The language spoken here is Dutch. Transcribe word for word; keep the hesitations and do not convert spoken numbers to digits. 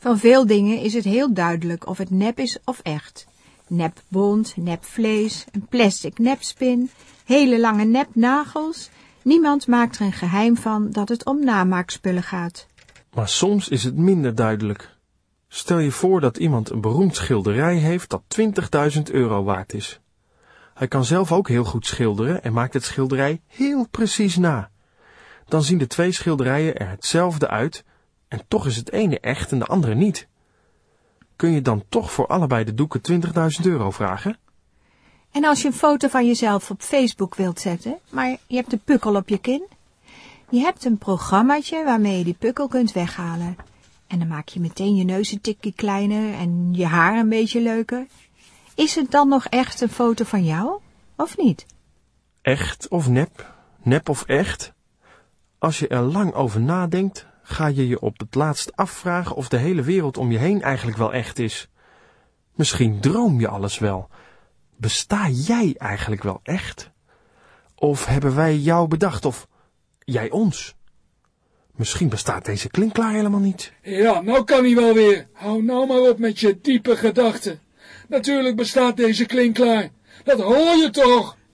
Van veel dingen is het heel duidelijk of het nep is of echt. Nepbont, nepvlees, een plastic nepspin, hele lange nepnagels. Niemand maakt er een geheim van dat het om namaakspullen gaat. Maar soms is het minder duidelijk. Stel je voor dat iemand een beroemd schilderij heeft dat twintigduizend euro waard is. Hij kan zelf ook heel goed schilderen en maakt het schilderij heel precies na. Dan zien de twee schilderijen er hetzelfde uit en toch is het ene echt en de andere niet. Kun je dan toch voor allebei de doeken twintigduizend euro vragen? En als je een foto van jezelf op Facebook wilt zetten, maar je hebt een pukkel op je kin? Je hebt een programmaatje waarmee je die pukkel kunt weghalen. En dan maak je meteen je neus een tikje kleiner en je haar een beetje leuker. Is het dan nog echt een foto van jou, of niet? Echt of nep? Nep of echt? Als je er lang over nadenkt, ga je je op het laatst afvragen of de hele wereld om je heen eigenlijk wel echt is. Misschien droom je alles wel. Besta jij eigenlijk wel echt? Of hebben wij jou bedacht, of jij ons? Misschien bestaat deze klinkklaar helemaal niet. Ja, nou kan hij wel weer. Hou nou maar op met je diepe gedachten. Natuurlijk bestaat deze klinkklaar. Dat hoor je toch?